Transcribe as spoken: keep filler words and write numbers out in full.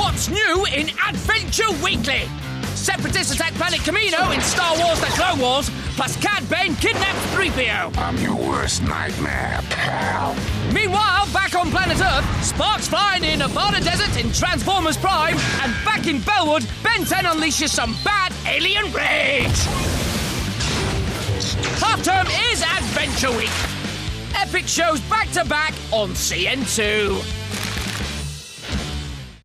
What's new in Adventure Weekly? Separatists attack Planet Camino in Star Wars The Clone Wars, plus Cad Bane kidnaps three P O. I'm your worst nightmare, pal. Meanwhile, back on planet Earth, sparks flying in Nevada Desert in Transformers Prime, and back in Bellwood, Ben ten unleashes some bad alien rage. Half term is Adventure Week. Epic shows back to back on C N two.